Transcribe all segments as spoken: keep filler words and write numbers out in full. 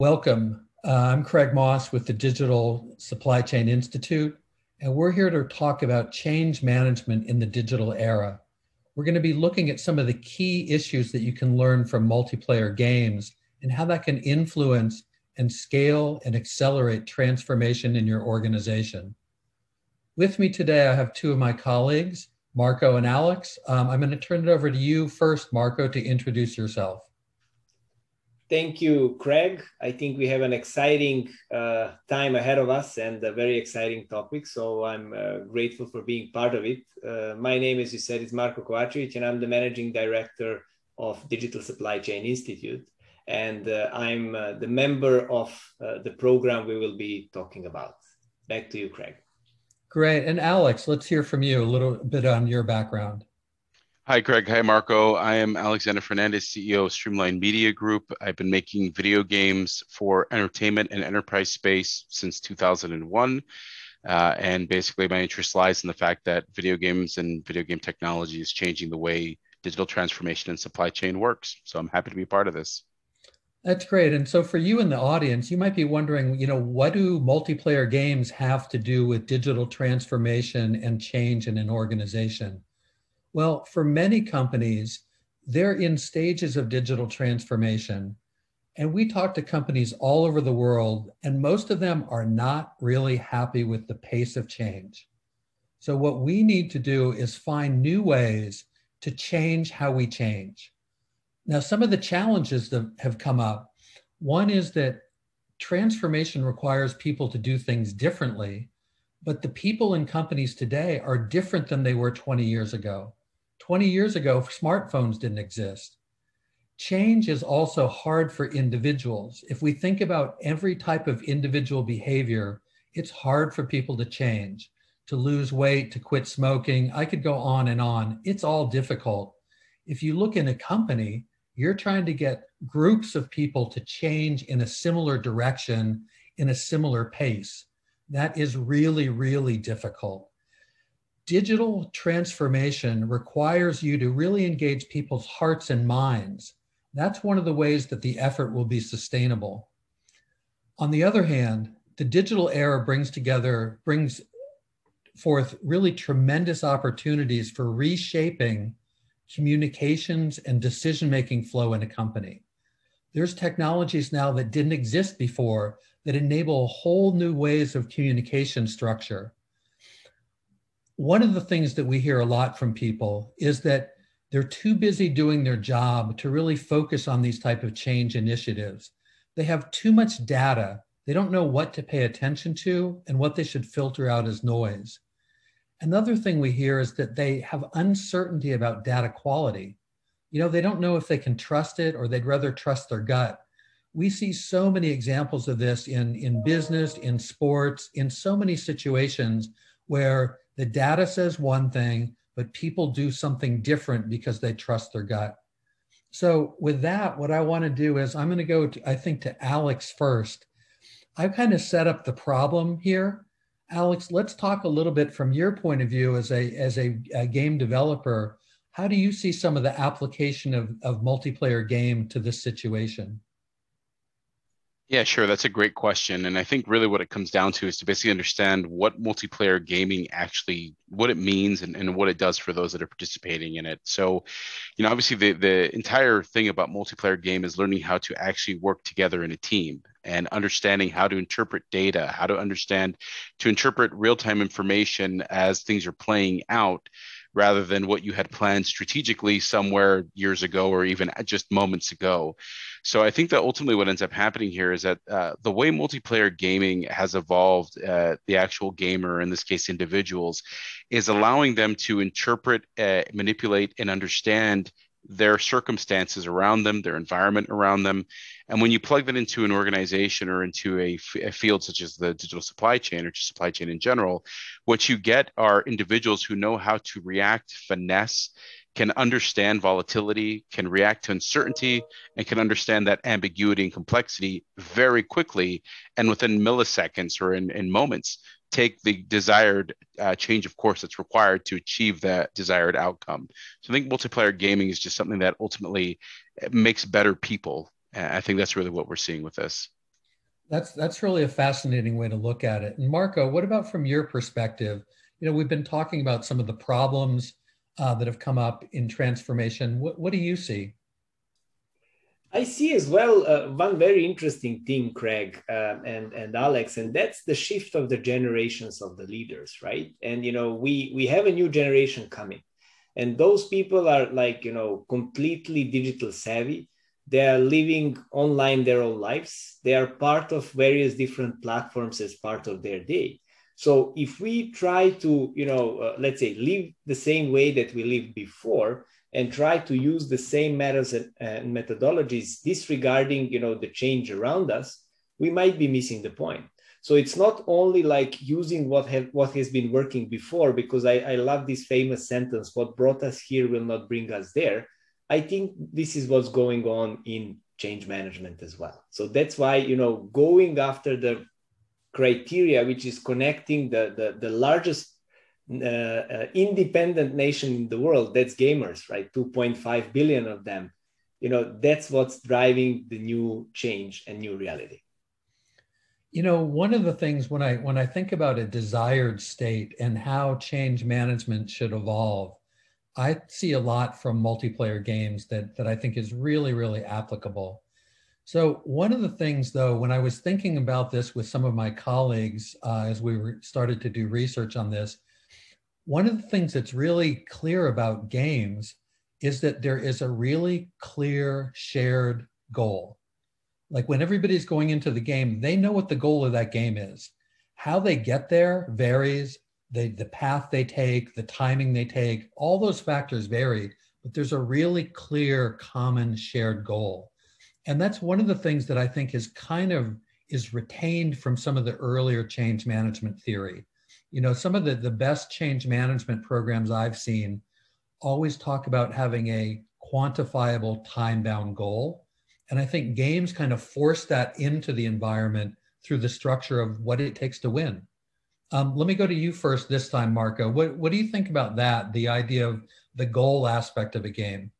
Welcome. Uh, I'm Craig Moss with the Digital Supply Chain Institute, and we're here to talk about change management in the digital era. We're going to be looking at some of the key issues that you can learn from multiplayer games and how that can influence and scale and accelerate transformation in your organization. With me today, I have two of my colleagues, Marco and Alex. Um, I'm going to turn it over to you first, Marco, to introduce yourself. Thank you, Craig. I think we have an exciting uh, time ahead of us and a very exciting topic. So I'm uh, grateful for being part of it. Uh, my name, as you said, is Marco Kovacevic, and I'm the Managing Director of Digital Supply Chain Institute. And uh, I'm uh, the member of uh, the program we will be talking about. Back to you, Craig. Great. And Alex, let's hear from you a little bit on your background. Hi, Greg. Hi, Marco. I am Alexander Fernandez, C E O of Streamline Media Group. I've been making video games for entertainment and enterprise space since two thousand one. Uh, and basically, my interest lies in the fact that video games and video game technology is changing the way digital transformation and supply chain works. So I'm happy to be part of this. That's great. And so for you in the audience, you might be wondering, you know, what do multiplayer games have to do with digital transformation and change in an organization? Well, for many companies, they're in stages of digital transformation. And we talk to companies all over the world, and most of them are not really happy with the pace of change. So what we need to do is find new ways to change how we change. Now, some of the challenges that have come up, one is that transformation requires people to do things differently, but the people in companies today are different than they were twenty years ago. twenty years ago, smartphones didn't exist. Change is also hard for individuals. If we think about every type of individual behavior, it's hard for people to change, to lose weight, to quit smoking. I could go on and on. It's all difficult. If you look in a company, you're trying to get groups of people to change in a similar direction, in a similar pace. That is really, really difficult. Digital transformation requires you to really engage people's hearts and minds. That's one of the ways that the effort will be sustainable. On the other hand, the digital era brings together, brings forth really tremendous opportunities for reshaping communications and decision-making flow in a company. There's technologies now that didn't exist before that enable whole new ways of communication structure. One of the things that we hear a lot from people is that they're too busy doing their job to really focus on these type of change initiatives. They have too much data. They don't know what to pay attention to and what they should filter out as noise. Another thing we hear is that they have uncertainty about data quality. You know, they don't know if they can trust it or they'd rather trust their gut. We see so many examples of this in, in business, in sports, in so many situations where the data says one thing, but people do something different because they trust their gut. So with that, what I want to do is I'm going to go, to, I think, to Alex first. I've kind of set up the problem here. Alex, let's talk a little bit from your point of view as a, as a, a game developer. How do you see some of the application of, of multiplayer game to this situation? Yeah, sure. That's a great question. And I think really what it comes down to is to basically understand what multiplayer gaming actually, what it means and, and what it does for those that are participating in it. So, you know, obviously the, the entire thing about multiplayer game is learning how to actually work together in a team and understanding how to interpret data, how to understand, to interpret real-time information as things are playing out, rather than what you had planned strategically somewhere years ago or even just moments ago. So I think that ultimately what ends up happening here is that uh, the way multiplayer gaming has evolved, uh, the actual gamer, in this case individuals, is allowing them to interpret, uh, manipulate, and understand their circumstances around them, their environment around them. And when you plug that into an organization or into a, a field such as the digital supply chain or just supply chain in general, what you get are individuals who know how to react, finesse, can understand volatility, can react to uncertainty, and can understand that ambiguity and complexity very quickly and within milliseconds or in, in moments take the desired uh, change of course that's required to achieve that desired outcome. So I think multiplayer gaming is just something that ultimately makes better people. And I think that's really what we're seeing with this. That's that's really a fascinating way to look at it. And Marco, what about from your perspective? You know, we've been talking about some of the problems uh, that have come up in transformation. What, what do you see? I see as well uh, one very interesting thing, Craig uh, and and Alex, and that's the shift of the generations of the leaders, right? And you know, we we have a new generation coming, and those people are like you know completely digital savvy. They are living online their own lives. They are part of various different platforms as part of their day. So if we try to you know uh, let's say live the same way that we lived before, and try to use the same methods and, and methodologies disregarding you know the change around us, we might be missing the point. So it's not only like using what have what has been working before, because I, I love this famous sentence, what brought us here will not bring us there. I think this is what's going on in change management as well. So that's why you know going after the criteria which is connecting the the, the largest uh, uh, independent nation in the world, that's gamers, right? two point five billion of them. You know, that's what's driving the new change and new reality. You know, one of the things when I when I think about a desired state and how change management should evolve, I see a lot from multiplayer games that that I think is really, really applicable. So one of the things, though, when I was thinking about this with some of my colleagues uh, as we were, started to do research on this, one of the things that's really clear about games is that there is a really clear shared goal. Like when everybody's going into the game, they know what the goal of that game is. How they get there varies. They, the path they take, the timing they take, all those factors vary, but there's a really clear common shared goal. And that's one of the things that I think is kind of is retained from some of the earlier change management theory. You know, some of the, the best change management programs I've seen always talk about having a quantifiable time-bound goal. And I think games kind of force that into the environment through the structure of what it takes to win. Um, let me go to you first this time, Marco. What, what do you think about that, the idea of the goal aspect of a game?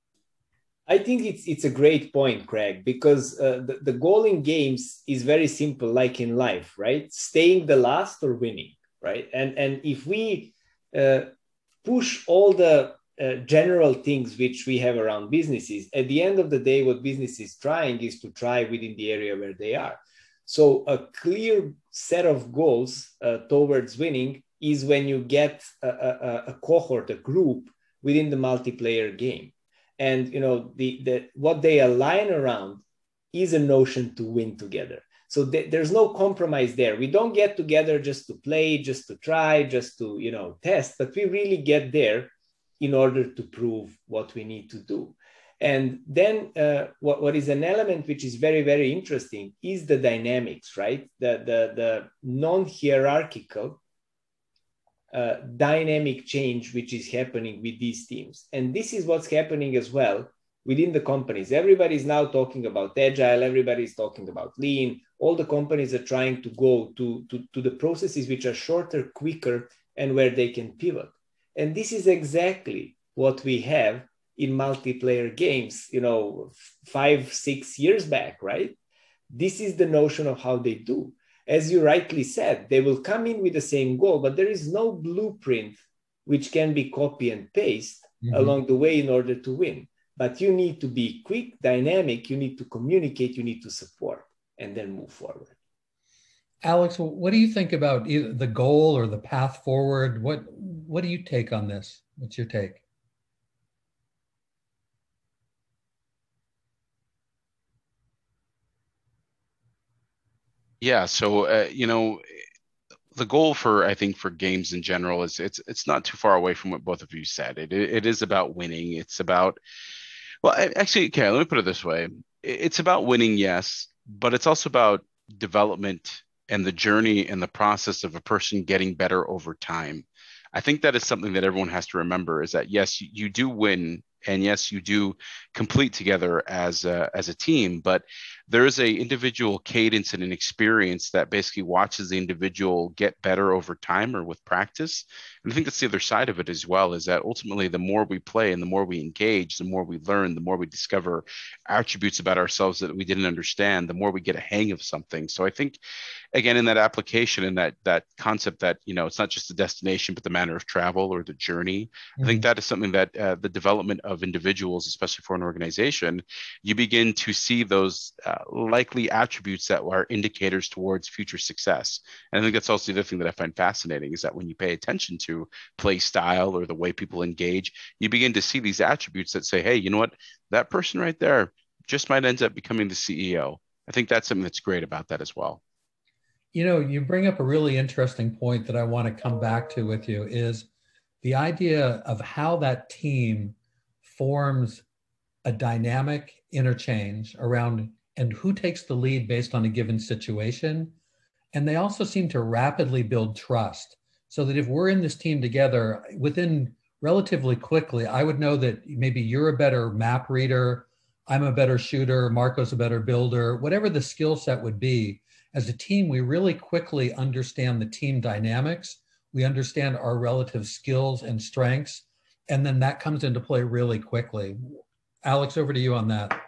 I think it's it's a great point, Craig, because uh, the, the goal in games is very simple, like in life, right? Staying the last or winning. Right. And, and if we uh, push all the uh, general things which we have around businesses, at the end of the day, what business is trying is to try within the area where they are. So a clear set of goals uh, towards winning is when you get a, a, a cohort, a group within the multiplayer game. And, you know, the, the what they align around is a notion to win together. So th- there's no compromise there. We don't get together just to play, just to try, just to, you know, test, but we really get there in order to prove what we need to do. And then uh, what, what is an element which is very, very interesting is the dynamics, right? The, the, the non-hierarchical uh, dynamic change which is happening with these teams. And this is what's happening as well within the companies. Everybody's now talking about agile, everybody's talking about lean. All the companies are trying to go to, to, to the processes which are shorter, quicker, and where they can pivot. And this is exactly what we have in multiplayer games, you know, five, six years back, right? This is the notion of how they do. As you rightly said, they will come in with the same goal, but there is no blueprint which can be copy and paste mm-hmm. along the way in order to win. But you need to be quick, dynamic, you need to communicate, you need to support, and then move forward. Alex, what do you think about either the goal or the path forward? What, what do you take on this? What's your take? Yeah, so, uh, you know, the goal for, I think, for games in general is it's it's not too far away from what both of you said. It it is about winning. It's about, well, actually, okay, let me put it this way. It's about winning, yes, but it's also about development and the journey and the process of a person getting better over time. I think that is something that everyone has to remember, is that, yes, you do win, and yes, you do complete together as a, as a team, but there is a individual cadence and an experience that basically watches the individual get better over time or with practice. And I think that's the other side of it as well, is that ultimately the more we play and the more we engage, the more we learn, the more we discover attributes about ourselves that we didn't understand, the more we get a hang of something. So I think, again, in that application and that that concept that, you know, it's not just the destination, but the manner of travel or the journey. Mm-hmm. I think that is something that uh, the development of individuals, especially for an organization, you begin to see those uh, likely attributes that are indicators towards future success. And I think that's also the other thing that I find fascinating, is that when you pay attention to play style or the way people engage, you begin to see these attributes that say, hey, you know what, that person right there just might end up becoming the C E O. I think that's something that's great about that as well. You know, you bring up a really interesting point that I want to come back to with you, is the idea of how that team forms a dynamic interchange around and who takes the lead based on a given situation. And they also seem to rapidly build trust, so that if we're in this team together, within relatively quickly, I would know that maybe you're a better map reader, I'm a better shooter, Marco's a better builder, whatever the skill set would be. As a team, we really quickly understand the team dynamics. We understand our relative skills and strengths, and then that comes into play really quickly. Alex, over to you on that.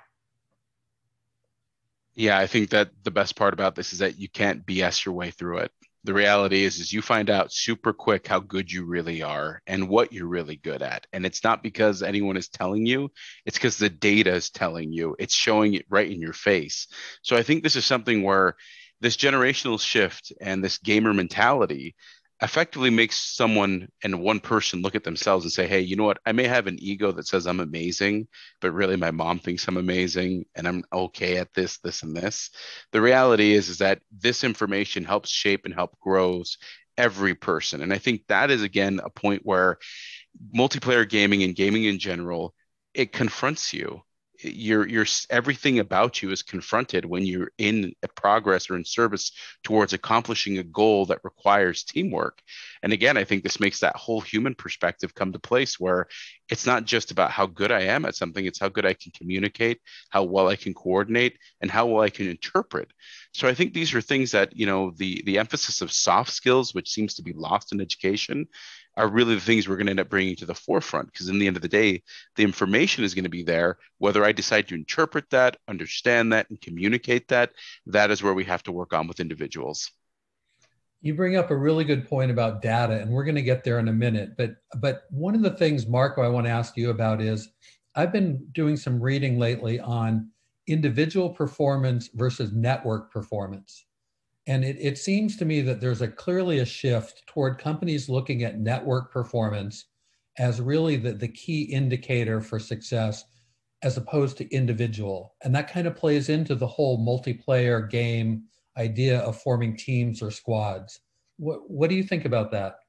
Yeah, I think that the best part about this is that you can't B S your way through it. The reality is, is you find out super quick how good you really are and what you're really good at. And it's not because anyone is telling you, it's because the data is telling you, it's showing it right in your face. So I think this is something where this generational shift and this gamer mentality effectively makes someone and one person look at themselves and say, hey, you know what? I may have an ego that says I'm amazing, but really my mom thinks I'm amazing and I'm okay at this, this, and this. The reality is, is that this information helps shape and help grows every person. And I think that is, again, a point where multiplayer gaming and gaming in general, it confronts you. Your your everything about you is confronted when you're in a progress or in service towards accomplishing a goal that requires teamwork. And again, I think this makes that whole human perspective come to place, where it's not just about how good I am at something, it's how good I can communicate, how well I can coordinate, and how well I can interpret. So I think these are things that, you know, the the emphasis of soft skills, which seems to be lost in education, are really the things we're going to end up bringing to the forefront. Because in the end of the day, the information is going to be there. Whether I decide to interpret that, understand that, and communicate that, that is where we have to work on with individuals. You bring up a really good point about data, and we're going to get there in a minute. But, but one of the things, Marco, I want to ask you about is, I've been doing some reading lately on individual performance versus network performance. And it, it seems to me that there's a clearly a shift toward companies looking at network performance as really the, the key indicator for success, as opposed to individual. And that kind of plays into the whole multiplayer game idea of forming teams or squads. What, what do you think about that?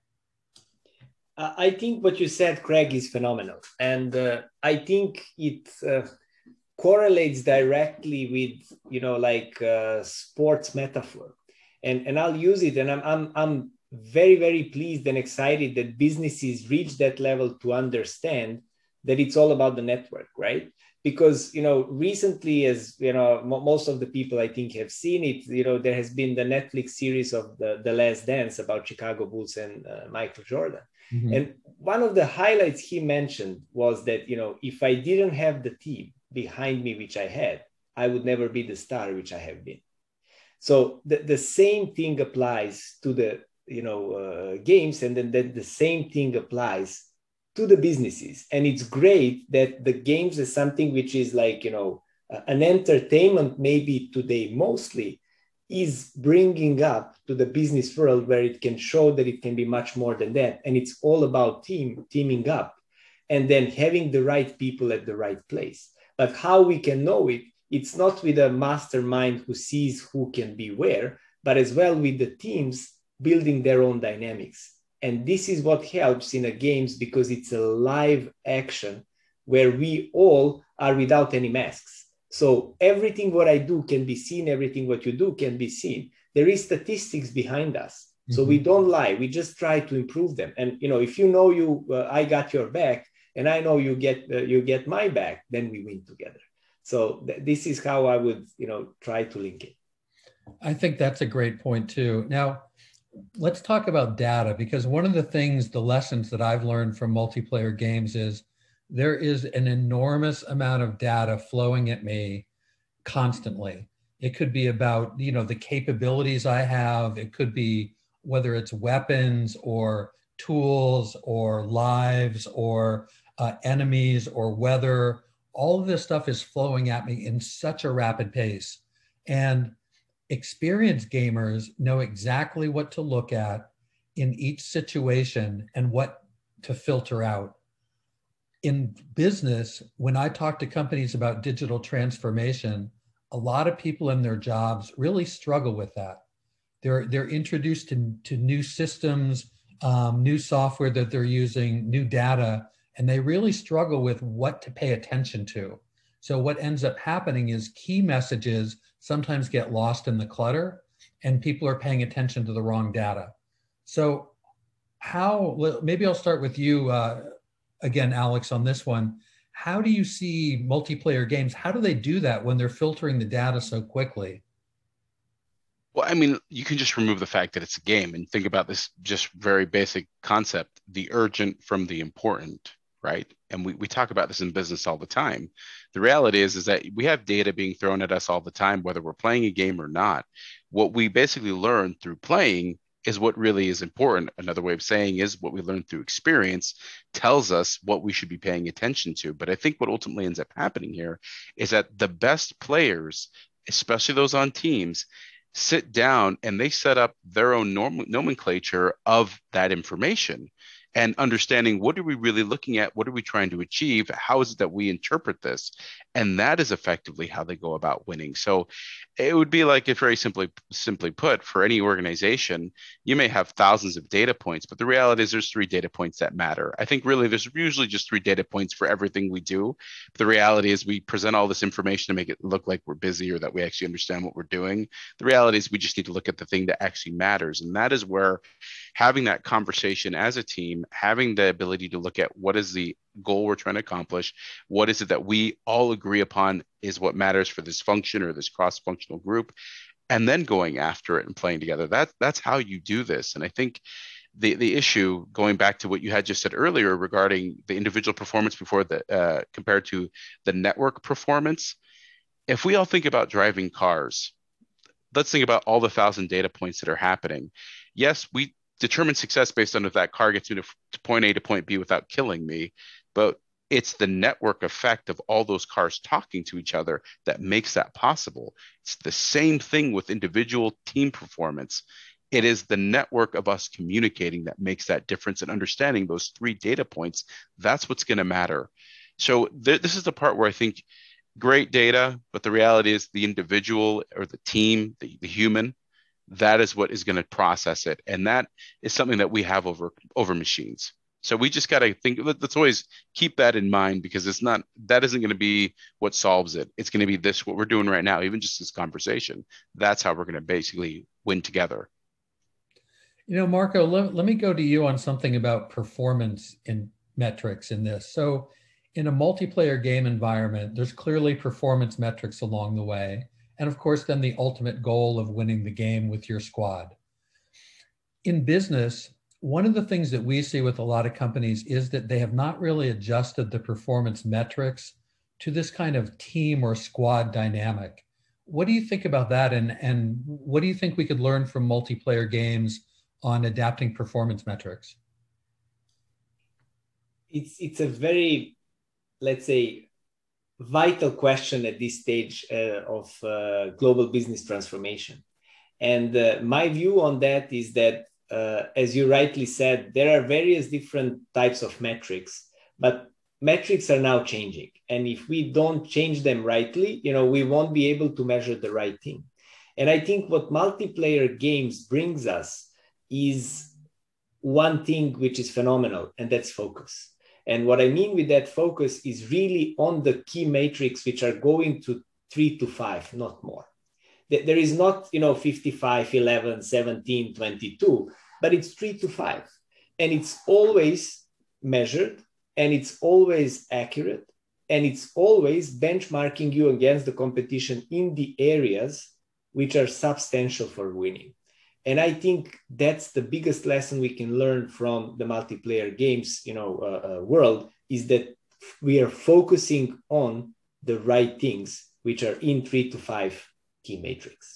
Uh, I think what you said, Craig, is phenomenal. And uh, I think it uh, correlates directly with, you know, like uh, sports metaphor. And, and I'll use it. And I'm, I'm, I'm very, very pleased and excited that businesses reach that level to understand that it's all about the network, right? Because, you know, recently, as, you know, m- most of the people I think have seen it, you know, there has been the Netflix series of the, the Last Dance about Chicago Bulls and uh, Michael Jordan. Mm-hmm. And one of the highlights he mentioned was that, you know, if I didn't have the team behind me, which I had, I would never be the star, which I have been. So the, the same thing applies to the, you know, uh, games, and then, then the same thing applies to the businesses. And it's great that the games is something which is like, you know, uh, an entertainment maybe today mostly, is bringing up to the business world where it can show that it can be much more than that. And it's all about team, teaming up, and then having the right people at the right place. But how we can know it, it's not with a mastermind who sees who can be where, but as well with the teams building their own dynamics. And this is what helps in a games, because it's a live action where we all are without any masks. So everything what I do can be seen, everything what you do can be seen. There is statistics behind us. Mm-hmm. So we don't lie, we just try to improve them. And, you know, if you know you, uh, I got your back, and I know you get, uh, you get my back, then we win together. So th- this is how I would, you know, try to link it. I think that's a great point too. Now, let's talk about data, because one of the things, the lessons that I've learned from multiplayer games is there is an enormous amount of data flowing at me constantly. It could be about, you know, the capabilities I have. It could be whether it's weapons or tools or lives or uh, enemies or weather. All of this stuff is flowing at me in such a rapid pace. And experienced gamers know exactly what to look at in each situation and what to filter out. In business, when I talk to companies about digital transformation, a lot of people in their jobs really struggle with that. They're, they're introduced to, to new systems, um, new software that they're using, new data, and they really struggle with what to pay attention to. So what ends up happening is key messages sometimes get lost in the clutter, and people are paying attention to the wrong data. So how, maybe I'll start with you uh, again, Alex, on this one. How do you see multiplayer games? How do they do that when they're filtering the data so quickly? Well, I mean, you can just remove the fact that it's a game and think about this just very basic concept, the urgent from the important, right? And we, we talk about this in business all the time. The reality is, is that we have data being thrown at us all the time, whether we're playing a game or not. What we basically learn through playing is what really is important. Another way of saying is what we learn through experience tells us what we should be paying attention to. But I think what ultimately ends up happening here is that the best players, especially those on teams, sit down and they set up their own norm- nomenclature of that information and understanding what are we really looking at, what are we trying to achieve, how is it that we interpret this, and that is effectively how they go about winning. So it would be like, if very simply simply put, for any organization, you may have thousands of data points, but the reality is there's three data points that matter. I think really there's usually just three data points for everything we do. But the reality is we present all this information to make it look like we're busy or that we actually understand what we're doing. The reality is we just need to look at the thing that actually matters, and that is where having that conversation as a team, having the ability to look at what is the goal we're trying to accomplish, what is it that we all agree upon is what matters for this function or this cross-functional group, and then going after it and playing together. That, that's how you do this. And I think the, the issue, going back to what you had just said earlier regarding the individual performance before the uh, compared to the network performance, if we all think about driving cars, let's think about all the thousand data points that are happening. Yes, we determine success based on if that car gets me to, to point A to point B without killing me, but it's the network effect of all those cars talking to each other that makes that possible. It's the same thing with individual team performance. It is the network of us communicating that makes that difference, and understanding those three data points. That's what's going to matter. So th- this is the part where I think great data, but the reality is the individual or the team, the, the human, that is what is going to process it. And that is something that we have over, over machines. So we just got to think, let's always keep that in mind, because it's not, that isn't going to be what solves it. It's going to be this, what we're doing right now, even just this conversation. That's how we're going to basically win together. You know, Marco, let, let me go to you on something about performance in metrics in this. So in a multiplayer game environment, there's clearly performance metrics along the way. And of course, then the ultimate goal of winning the game with your squad. In business, one of the things that we see with a lot of companies is that they have not really adjusted the performance metrics to this kind of team or squad dynamic. What do you think about that? And, and what do you think we could learn from multiplayer games on adapting performance metrics? It's, it's a very, let's say, vital question at this stage uh, of uh, global business transformation. And uh, my view on that is that, uh, as you rightly said, there are various different types of metrics, but metrics are now changing. And if we don't change them rightly, you know, we won't be able to measure the right thing. And I think what multiplayer games brings us is one thing which is phenomenal, and that's focus. And what I mean with that focus is really on the key matrix, which are going to three to five, not more. There is not, you know, fifty-five, eleven, seventeen, twenty-two, but it's three to five. And it's always measured, and it's always accurate, and it's always benchmarking you against the competition in the areas which are substantial for winning. And I think that's the biggest lesson we can learn from the multiplayer games, you know, uh, uh, world, is that we are focusing on the right things, which are in three to five key matrix.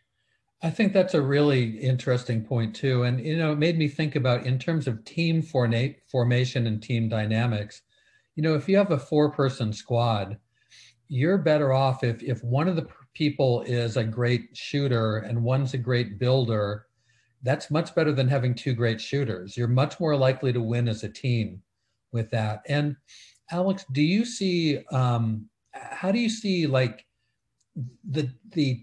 I think that's a really interesting point too. And, you know, it made me think about in terms of team formation and team dynamics, you know, if you have a four person squad, you're better off if, if one of the people is a great shooter and one's a great builder. That's much better than having two great shooters. You're much more likely to win as a team with that. And Alex, do you see, um, how do you see like the, the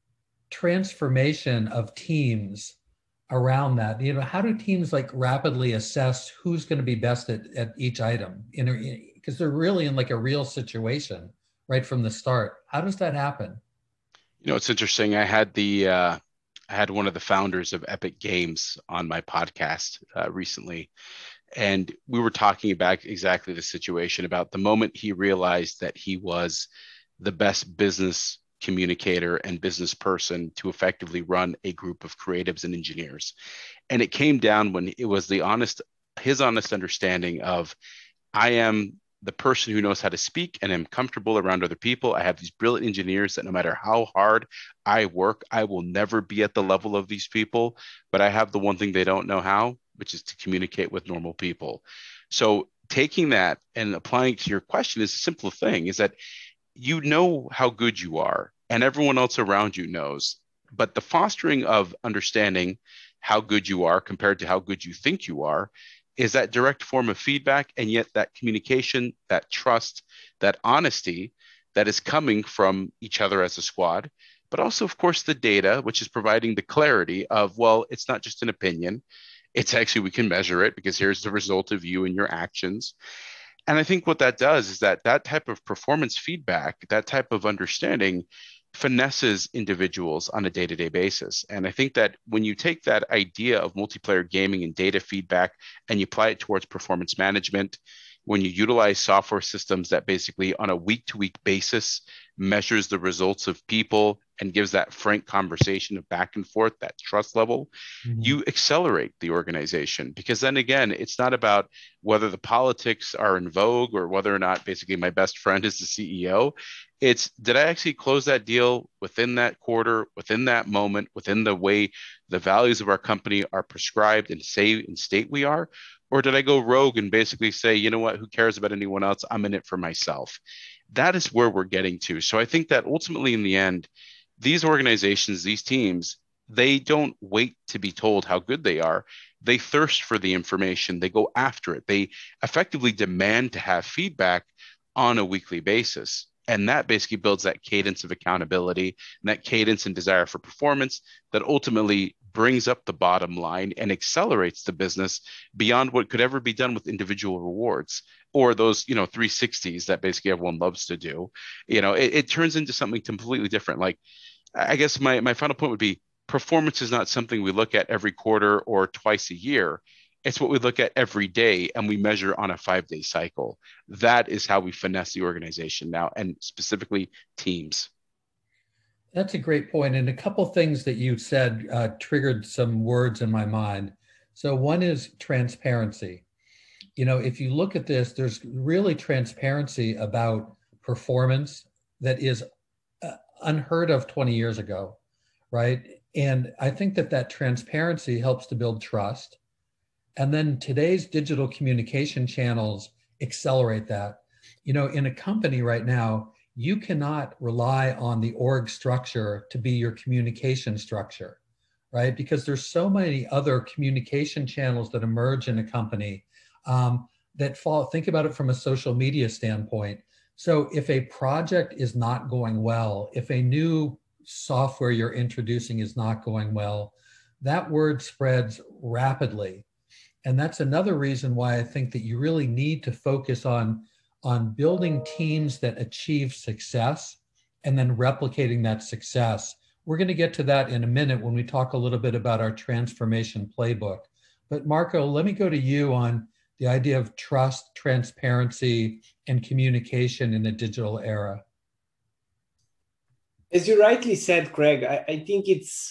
transformation of teams around that? You know, how do teams like rapidly assess who's going to be best at, at each item? You know, because they're really in like a real situation right from the start. How does that happen? You know, it's interesting. I had the, uh, I had one of the founders of Epic Games on my podcast uh, recently, and we were talking about exactly the situation, about the moment he realized that he was the best business communicator and business person to effectively run a group of creatives and engineers. And it came down when it was the honest, his honest understanding of, I am the person who knows how to speak and am comfortable around other people. I have these brilliant engineers that no matter how hard I work, I will never be at the level of these people, but I have the one thing they don't know how, which is to communicate with normal people. So taking that and applying it to your question is a simple thing, is that you know how good you are and everyone else around you knows, but the fostering of understanding how good you are compared to how good you think you are is that direct form of feedback, and yet that communication, that trust, that honesty that is coming from each other as a squad, but also, of course, the data, which is providing the clarity of, well, it's not just an opinion. It's actually, we can measure it because here's the result of you and your actions. And I think what that does is that that type of performance feedback, that type of understanding finesses individuals on a day-to-day basis. And I think that when you take that idea of multiplayer gaming and data feedback and you apply it towards performance management, when you utilize software systems that basically on a week-to-week basis measures the results of people and gives that frank conversation of back and forth, that trust level, mm-hmm. you accelerate the organization. Because then again, it's not about whether the politics are in vogue or whether or not basically my best friend is the C E O. It's, did I actually close that deal within that quarter, within that moment, within the way the values of our company are prescribed and say and state we are? Or did I go rogue and basically say, you know what, who cares about anyone else? I'm in it for myself. That is where we're getting to. So I think that ultimately in the end, these organizations, these teams, they don't wait to be told how good they are. They thirst for the information. They go after it. They effectively demand to have feedback on a weekly basis. And that basically builds that cadence of accountability and that cadence and desire for performance that ultimately brings up the bottom line and accelerates the business beyond what could ever be done with individual rewards or those, you know, three sixties that basically everyone loves to do. You know, it, it turns into something completely different. Like, I guess my, my final point would be performance is not something we look at every quarter or twice a year. It's what we look at every day and we measure on a five-day cycle. That is how we finesse the organization now, and specifically teams. That's a great point. And a couple things that you said uh, triggered some words in my mind. So one is transparency. You know, if you look at this, there's really transparency about performance that is uh, unheard of twenty years ago, right? And I think that that transparency helps to build trust. And then today's digital communication channels accelerate that. You know, in a company right now, you cannot rely on the org structure to be your communication structure, right? Because there's so many other communication channels that emerge in a company um, that fall, think about it from a social media standpoint. So if a project is not going well, if a new software you're introducing is not going well, that word spreads rapidly. And that's another reason why I think that you really need to focus on, on building teams that achieve success and then replicating that success. We're going to get to that in a minute when we talk a little bit about our transformation playbook. But Marco, let me go to you on the idea of trust, transparency, and communication in a digital era. As you rightly said, Craig, I, I think it's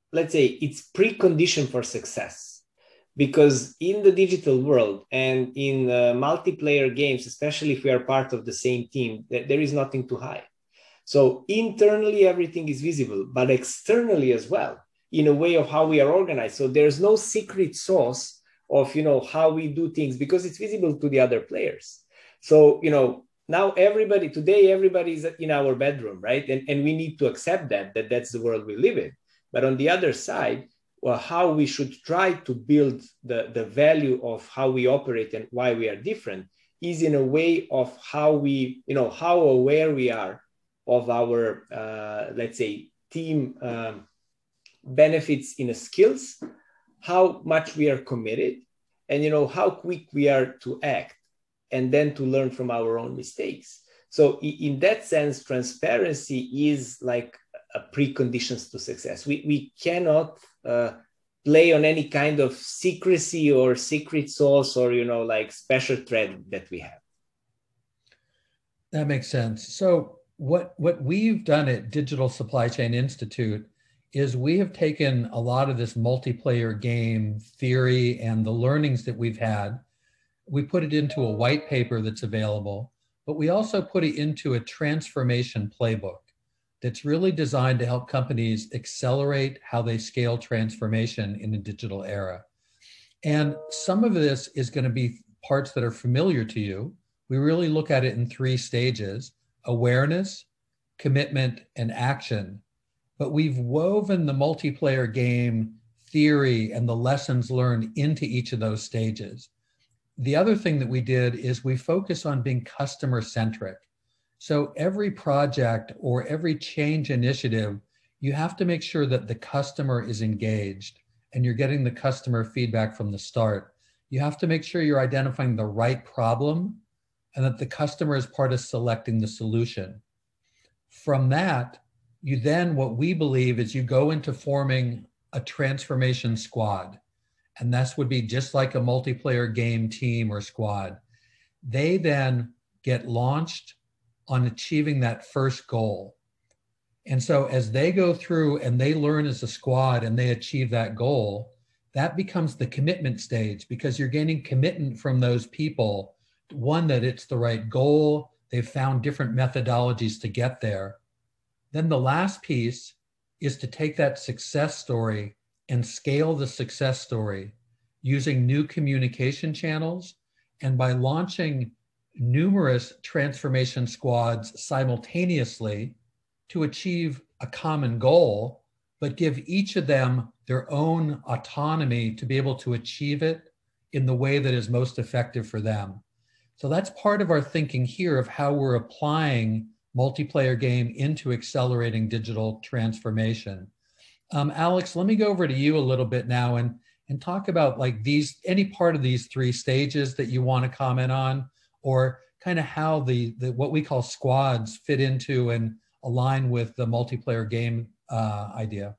let's say, it's precondition for success. Because in the digital world and in uh, multiplayer games, especially if we are part of the same team, th- there is nothing to hide. So internally, everything is visible, but externally as well, in a way of how we are organized. So there's no secret sauce of, you know, how we do things because it's visible to the other players. So, you know, now everybody, today, everybody is in our bedroom, right? And, and we need to accept that, that that's the world we live in. But on the other side, well, how we should try to build the, the value of how we operate and why we are different is in a way of how we, you know, how aware we are of our, uh, let's say, team um, benefits in skills, how much we are committed, and, you know, how quick we are to act, and then to learn from our own mistakes. So in that sense, transparency is like a preconditions to success. We, we cannot uh, play on any kind of secrecy or secret sauce or, you know, like special thread that we have. That makes sense. So what, what we've done at Digital Supply Chain Institute is we have taken a lot of this multiplayer game theory and the learnings that we've had. We put it into a white paper that's available, but we also put it into a transformation playbook that's really designed to help companies accelerate how they scale transformation in the digital era. And some of this is going to be parts that are familiar to you. We really look at it in three stages: awareness, commitment, and action. But we've woven the multiplayer game theory and the lessons learned into each of those stages. The other thing that we did is we focus on being customer centric. So every project or every change initiative, you have to make sure that the customer is engaged and you're getting the customer feedback from the start. You have to make sure you're identifying the right problem and that the customer is part of selecting the solution. From that, you then, what we believe is you go into forming a transformation squad. And this would be just like a multiplayer game team or squad. They then get launched on achieving that first goal. And so as they go through and they learn as a squad and they achieve that goal, that becomes the commitment stage, because you're gaining commitment from those people. One, that it's the right goal. They've found different methodologies to get there. Then the last piece is to take that success story and scale the success story using new communication channels and by launching numerous transformation squads simultaneously to achieve a common goal, but give each of them their own autonomy to be able to achieve it in the way that is most effective for them. So that's part of our thinking here of how we're applying multiplayer game into accelerating digital transformation. Um, Alex, let me go over to you a little bit now and, and talk about like these, any part of these three stages that you want to comment on, or kind of how the, the what we call squads fit into and align with the multiplayer game uh, idea.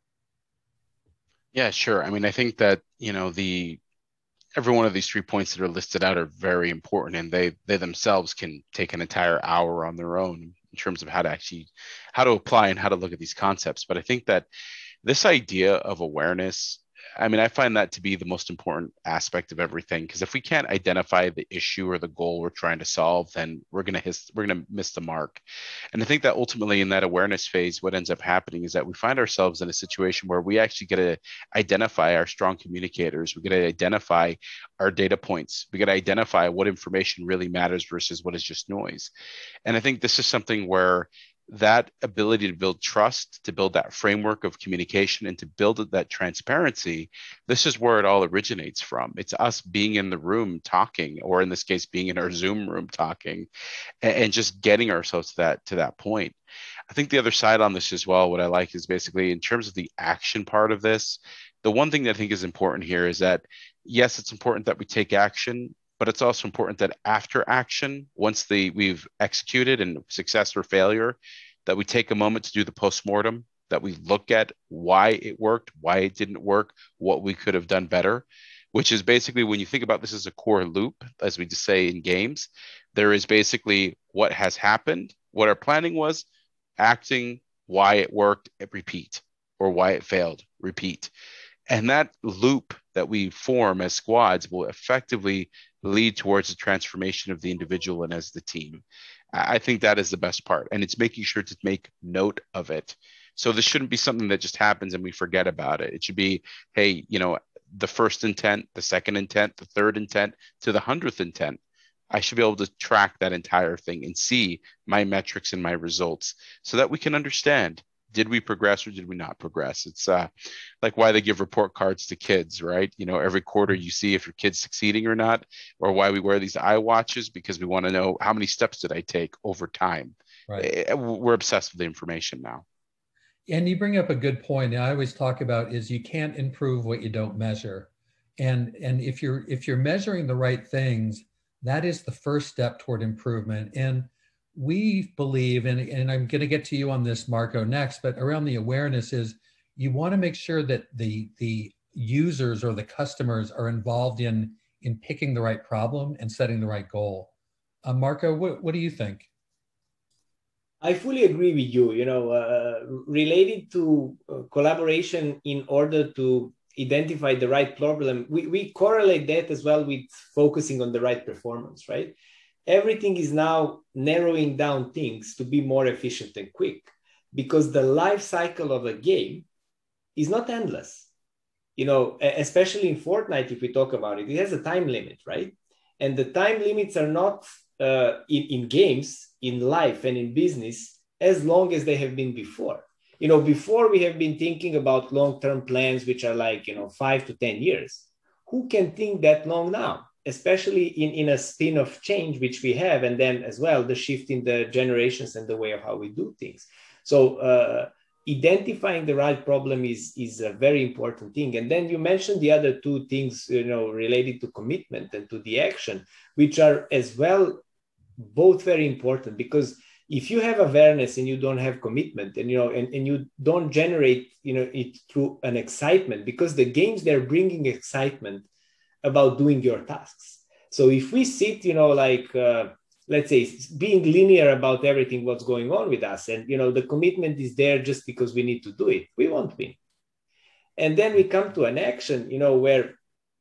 Yeah, sure. I mean, I think that, you know, the every one of these three points that are listed out are very important, and they they themselves can take an entire hour on their own in terms of how to actually how to apply and how to look at these concepts. But I think that this idea of awareness, I mean, I find that to be the most important aspect of everything, because if we can't identify the issue or the goal we're trying to solve, then we're gonna his, we're gonna miss the mark. And I think that ultimately in that awareness phase, what ends up happening is that we find ourselves in a situation where we actually get to identify our strong communicators. We get to identify our data points. We get to identify what information really matters versus what is just noise. And I think this is something where that ability to build trust, to build that framework of communication, and to build that transparency, this is where it all originates from. It's us being in the room talking, or in this case, being in our Zoom room talking, and, and just getting ourselves to that to that point. I think the other side on this as well, what I like is basically in terms of the action part of this, the one thing that I think is important here is that, yes, it's important that we take action, but it's also important that after action, once the we've executed and success or failure, that we take a moment to do the postmortem, that we look at why it worked, why it didn't work, what we could have done better, which is basically, when you think about this as a core loop, as we just say in games, there is basically what has happened, what our planning was, acting, why it worked, and repeat, or why it failed, repeat. And that loop that we form as squads will effectively lead towards the transformation of the individual and as the team. I think that is the best part. And it's making sure to make note of it. So this shouldn't be something that just happens and we forget about it. It should be, hey, you know, the first intent, the second intent, the third intent to the hundredth intent. I should be able to track that entire thing and see my metrics and my results so that we can understand, did we progress or did we not progress? It's uh, like why they give report cards to kids, right? You know, every quarter you see if your kid's succeeding or not, or why we wear these eye watches, because we want to know how many steps did I take over time. Right. We're obsessed with the information now. And you bring up a good point. I always talk about is you can't improve what you don't measure. And, and if you're if you're measuring the right things, that is the first step toward improvement. And we believe, and, and I'm going to get to you on this, Marco, next, but around the awareness is you want to make sure that the, the users or the customers are involved in, in picking the right problem and setting the right goal. Uh, Marco, what, what do you think? I fully agree with you. You know, uh, related to uh, collaboration in order to identify the right problem, we, we correlate that as well with focusing on the right performance, right? Everything is now narrowing down things to be more efficient and quick, because the life cycle of a game is not endless. You know, especially in Fortnite, if we talk about it, it has a time limit, right? And the time limits are not uh, in, in games, in life and in business as long as they have been before. You know, before we have been thinking about long-term plans, which are like, you know, five to ten years. Who can think that long now? Especially in, in a spin of change, which we have, and then as well, the shift in the generations and the way of how we do things. So uh, identifying the right problem is, is a very important thing. And then you mentioned the other two things, you know, related to commitment and to the action, which are as well both very important, because if you have awareness and you don't have commitment, and you know, and, and you don't generate, you know, it through an excitement, because the games, they're bringing excitement about doing your tasks. So if we sit, you know, like uh, let's say being linear about everything what's going on with us, and you know, the commitment is there just because we need to do it, we won't win. And then we come to an action, you know, where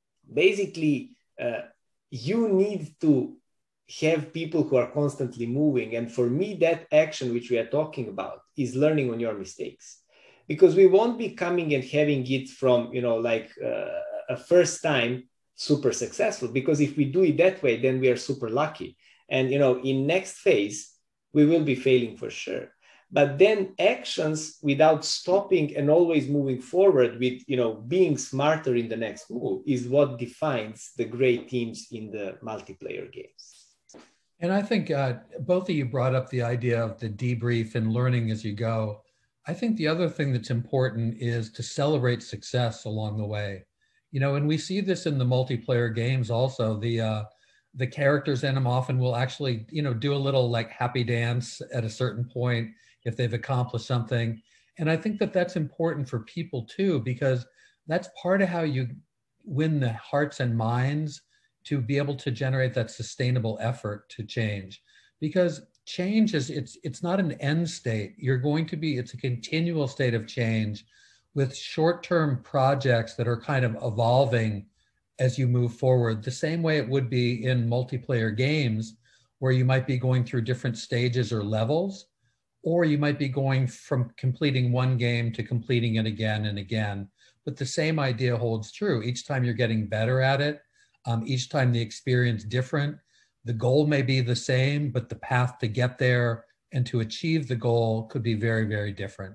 basically uh, you need to have people who are constantly moving. And for me, that action which we are talking about is learning on your mistakes, because we won't be coming and having it from, you know, like uh, a first time super successful, because if we do it that way, then we are super lucky. And, you know, in next phase, we will be failing for sure. But then actions without stopping and always moving forward with, you know, being smarter in the next move is what defines the great teams in the multiplayer games. And I think uh, both of you brought up the idea of the debrief and learning as you go. I think the other thing that's important is to celebrate success along the way. You know, and we see this in the multiplayer games also. The uh, the characters in them often will actually, you know, do a little like happy dance at a certain point if they've accomplished something. And I think that that's important for people too, because that's part of how you win the hearts and minds to be able to generate that sustainable effort to change. Because change is, it's, it's not an end state. You're going to be, it's a continual state of change with short-term projects that are kind of evolving as you move forward, the same way it would be in multiplayer games, where you might be going through different stages or levels, or you might be going from completing one game to completing it again and again. But the same idea holds true. Each time you're getting better at it, um, each time the experience different. The goal may be the same, but the path to get there and to achieve the goal could be very, very different.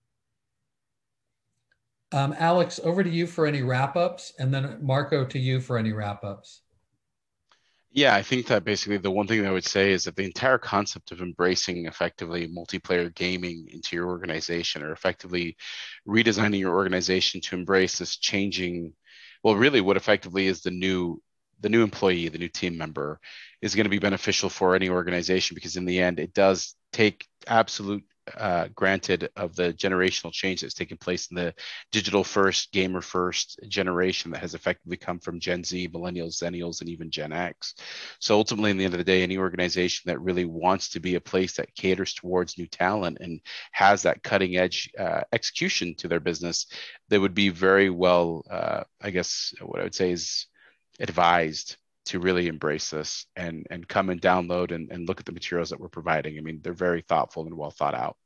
Um, Alex, over to you for any wrap-ups, and then Marco, to you for any wrap-ups. Yeah, I think that basically the one thing that I would say is that the entire concept of embracing effectively multiplayer gaming into your organization, or effectively redesigning your organization to embrace this changing, well, really what effectively is the new the new employee, the new team member, is going to be beneficial for any organization, because in the end, it does take absolute uh, granted of the generational change that's taken place in the digital first, gamer first generation that has effectively come from Gen Z, millennials, zennials, and even Gen X. So ultimately, in the end of the day, any organization that really wants to be a place that caters towards new talent and has that cutting edge uh, execution to their business, they would be very well, uh, I guess what I would say is advised to really embrace this and and come and download and, and look at the materials that we're providing. I mean, they're very thoughtful and well thought out.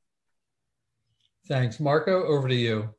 Thanks. Marco, over to you.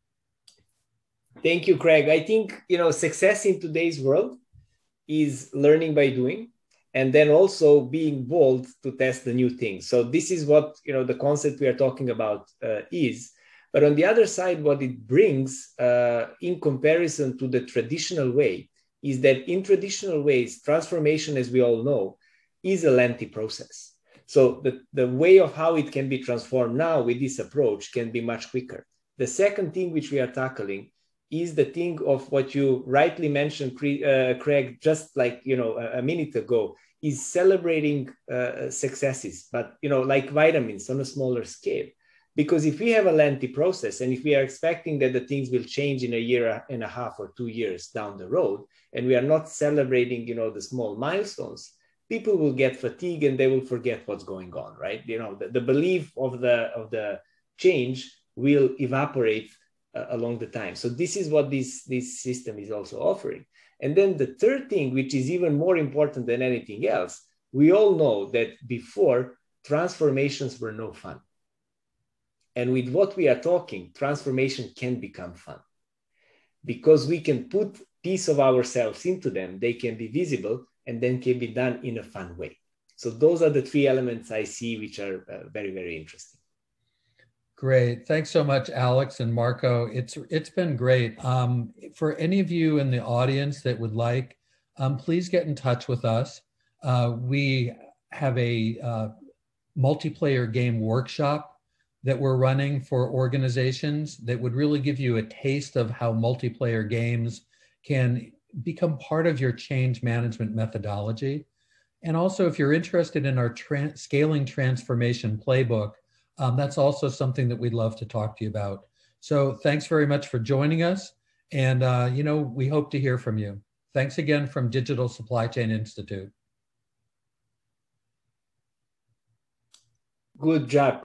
Thank you, Craig. I think, you know, success in today's world is learning by doing, and then also being bold to test the new things. So this is what, you know, the concept we are talking about uh, is. But on the other side, what it brings uh, in comparison to the traditional way is that in traditional ways, transformation, as we all know, is a lengthy process. So the, the way of how it can be transformed now with this approach can be much quicker. The second thing which we are tackling is the thing of what you rightly mentioned, uh, Craig, just like, you know, a, a minute ago, is celebrating uh, successes, but, you know, like vitamins on a smaller scale. Because if we have a lengthy process and if we are expecting that the things will change in a year and a half or two years down the road, and we are not celebrating, you know, the small milestones, people will get fatigued and they will forget what's going on, right? You know, the, the belief of the, of the change will evaporate uh, along the time. So this is what this, this system is also offering. And then the third thing, which is even more important than anything else, we all know that before, transformations were no fun. And with what we are talking, transformation can become fun. Because we can put piece of ourselves into them, they can be visible, and then can be done in a fun way. So those are the three elements I see, which are uh, very, very interesting. Great. Thanks so much, Alex and Marco. It's it's been great. Um, for any of you in the audience that would like, um, please get in touch with us. Uh, we have a uh, multiplayer game workshop that we're running for organizations that would really give you a taste of how multiplayer games can become part of your change management methodology. And also, if you're interested in our tra- scaling transformation playbook, um, that's also something that we'd love to talk to you about. So thanks very much for joining us. And, uh, you know, we hope to hear from you. Thanks again from Digital Supply Chain Institute. Good job.